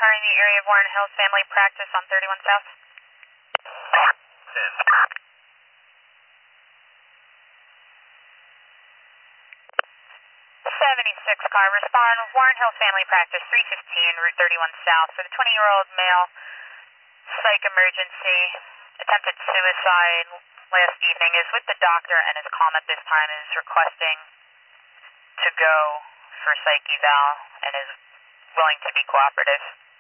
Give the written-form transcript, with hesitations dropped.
car in the area of Warren Hills Family Practice on 31 South. 76 car, respond, Warren Hills Family Practice, 315, Route 31 South, for the 20-year-old male, psych emergency, attempted suicide last evening, is with the doctor and his calm at this time, is requesting to go for psych eval and is willing to be cooperative.